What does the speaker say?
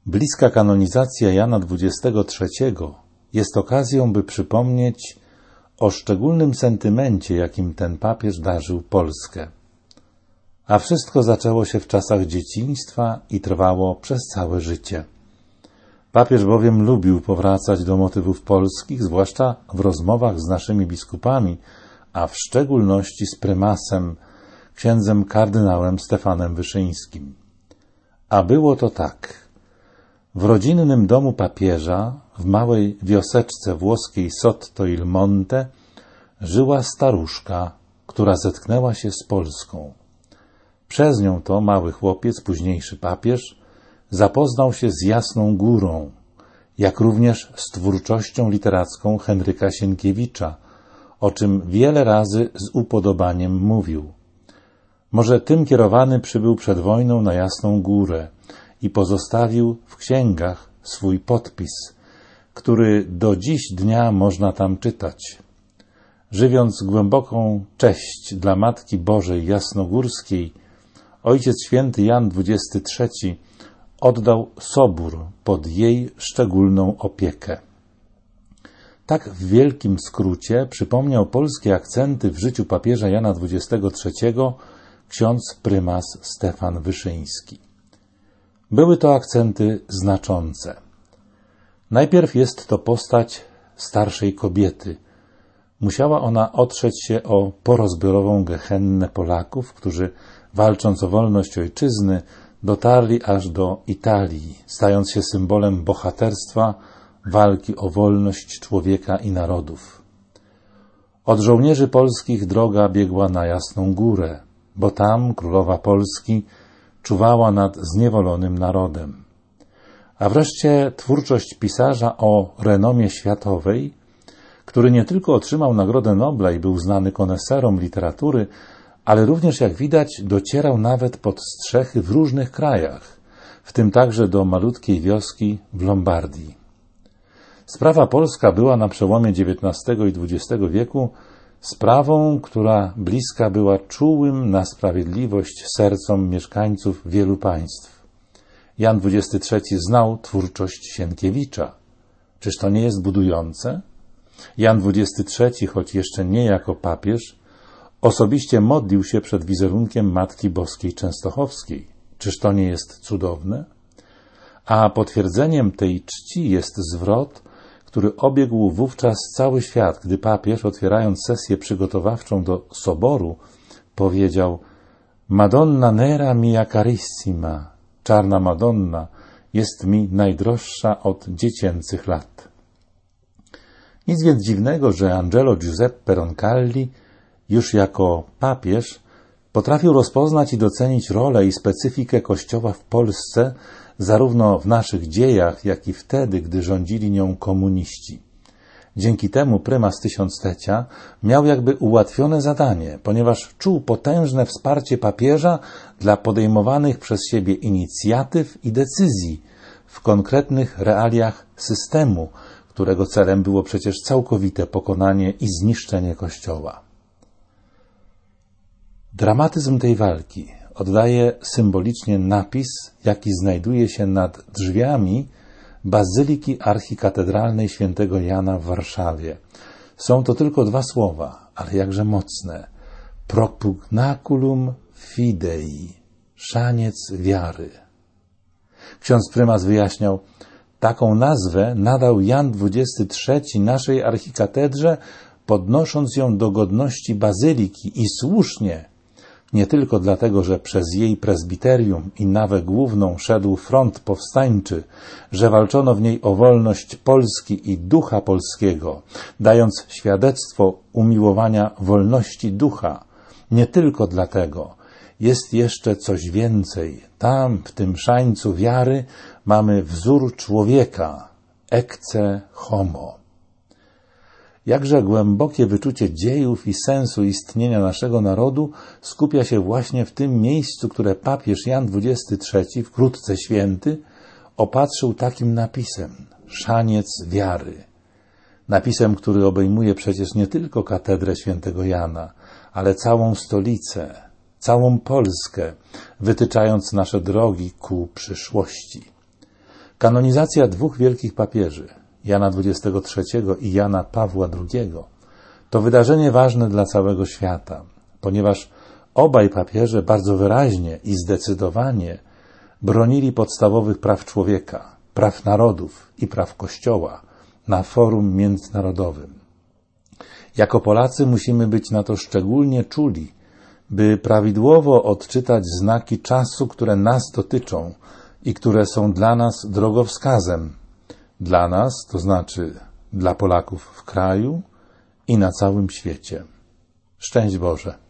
Bliska kanonizacja Jana XXIII jest okazją, by przypomnieć o szczególnym sentymencie, jakim ten papież darzył Polskę. A wszystko zaczęło się w czasach dzieciństwa i trwało przez całe życie. Papież bowiem lubił powracać do motywów polskich, zwłaszcza w rozmowach z naszymi biskupami, a w szczególności z prymasem, księdzem kardynałem Stefanem Wyszyńskim. A było to tak. W rodzinnym domu papieża, w małej wioseczce włoskiej Sotto il Monte, żyła staruszka, która zetknęła się z Polską. Przez nią to mały chłopiec, późniejszy papież, zapoznał się z Jasną Górą, jak również z twórczością literacką Henryka Sienkiewicza, o czym wiele razy z upodobaniem mówił. Może tym kierowany przybył przed wojną na Jasną Górę i pozostawił w księgach swój podpis, który do dziś dnia można tam czytać. Żywiąc głęboką cześć dla Matki Bożej Jasnogórskiej, Ojciec Święty Jan XXIII oddał sobór pod jej szczególną opiekę. Tak w wielkim skrócie przypomniał polskie akcenty w życiu papieża Jana XXIII ksiądz prymas Stefan Wyszyński. Były to akcenty znaczące. Najpierw jest to postać starszej kobiety. Musiała ona otrzeć się o porozbiorową gehennę Polaków, którzy, walcząc o wolność ojczyzny, dotarli aż do Italii, stając się symbolem bohaterstwa walki o wolność człowieka i narodów. Od żołnierzy polskich droga biegła na Jasną Górę, bo tam królowa Polski czuwała nad zniewolonym narodem. A wreszcie twórczość pisarza o renomie światowej, który nie tylko otrzymał Nagrodę Nobla i był znany koneserom literatury, ale również, jak widać, docierał nawet pod strzechy w różnych krajach, w tym także do malutkiej wioski w Lombardii. Sprawa polska była na przełomie XIX i XX wieku sprawą, która bliska była czułym na sprawiedliwość sercom mieszkańców wielu państw. Jan XXIII znał twórczość Sienkiewicza. Czyż to nie jest budujące? Jan XXIII, choć jeszcze nie jako papież, osobiście modlił się przed wizerunkiem Matki Boskiej Częstochowskiej. Czyż to nie jest cudowne? A potwierdzeniem tej czci jest zwrot, który obiegł wówczas cały świat, gdy papież, otwierając sesję przygotowawczą do soboru, powiedział: Madonna nera mia carissima, czarna Madonna, jest mi najdroższa od dziecięcych lat. Nic więc dziwnego, że Angelo Giuseppe Roncalli już jako papież potrafił rozpoznać i docenić rolę i specyfikę Kościoła w Polsce, zarówno w naszych dziejach, jak i wtedy, gdy rządzili nią komuniści. Dzięki temu prymas tysiąclecia miał jakby ułatwione zadanie, ponieważ czuł potężne wsparcie papieża dla podejmowanych przez siebie inicjatyw i decyzji w konkretnych realiach systemu, którego celem było przecież całkowite pokonanie i zniszczenie Kościoła. Dramatyzm tej walki oddaje symbolicznie napis, jaki znajduje się nad drzwiami Bazyliki Archikatedralnej Świętego Jana w Warszawie. Są to tylko dwa słowa, ale jakże mocne. Propugnaculum fidei, szaniec wiary. Ksiądz prymas wyjaśniał: taką nazwę nadał Jan XXIII naszej archikatedrze, podnosząc ją do godności bazyliki i słusznie, nie tylko dlatego, że przez jej prezbiterium i nawę główną szedł front powstańczy, że walczono w niej o wolność Polski i ducha polskiego, dając świadectwo umiłowania wolności ducha. Nie tylko dlatego. Jest jeszcze coś więcej. Tam, w tym szańcu wiary, mamy wzór człowieka, ecce homo. Jakże głębokie wyczucie dziejów i sensu istnienia naszego narodu skupia się właśnie w tym miejscu, które papież Jan XXIII, wkrótce święty, opatrzył takim napisem: szaniec wiary. Napisem, który obejmuje przecież nie tylko katedrę świętego Jana, ale całą stolicę, całą Polskę, wytyczając nasze drogi ku przyszłości. Kanonizacja dwóch wielkich papieży, Jana XXIII i Jana Pawła II, to wydarzenie ważne dla całego świata, ponieważ obaj papieże bardzo wyraźnie i zdecydowanie bronili podstawowych praw człowieka, praw narodów i praw Kościoła na forum międzynarodowym. Jako Polacy musimy być na to szczególnie czuli, by prawidłowo odczytać znaki czasu, które nas dotyczą i które są dla nas drogowskazem. Dla nas, to znaczy dla Polaków w kraju i na całym świecie. Szczęść Boże.